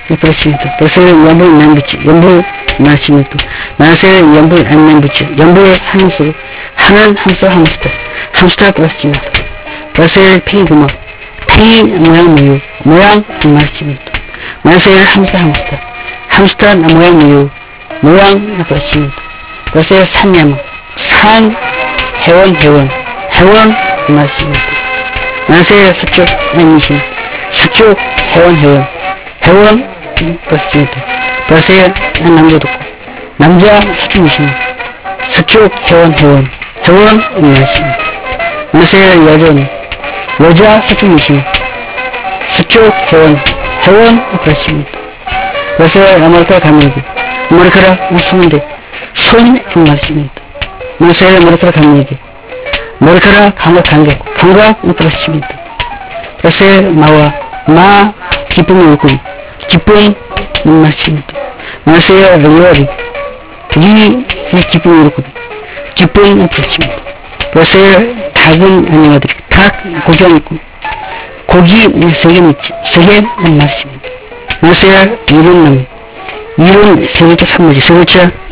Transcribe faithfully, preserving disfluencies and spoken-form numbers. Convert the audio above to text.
그렇습니다. 그래서 연불 남비치, 연불 말씀입니다. 나세 연불 안 남비치, 연불 하면서, 하는 함수 함수다. 함수다 그렇습니다. 그래서 팽이구멍, 팽이 모양 모유, 모양 말씀입니다. 나세 함수 함수다. 함수다 모양 모유, 모양 그렇습니다. 그래서 산야망, 산, 해원, 해원, 해원 말씀입니다. 나세 서쪽 아니신, 서쪽 해원, 해원, 해원 그렇습니다. 그래서 남자도 있고, 남자 서쪽이십니다. 서쪽 해원, 해원, 해원 말씀입니다. 나세 여전, 여자 서쪽이십니다. 서쪽 해원, 해원 그렇습니다. 그래서 아메리카 가면 아메리카라 웃으는데 손 말씀입니다. 나세 아메리카라 가면 아메리카라 감각 감각 감각 그렇습니다. 그래서 마와 마 기쁨이 있고 기쁨 말씀입니다. 나세 리얼이 리 기쁨이 있고 기쁨 그렇습니다. 그래서 닭은 안녕하드리 닭 고기 있고 고기 세개 있지 세개 말씀입니다. 나세 이론 남 이론 세 글자 삼 문제 세 글자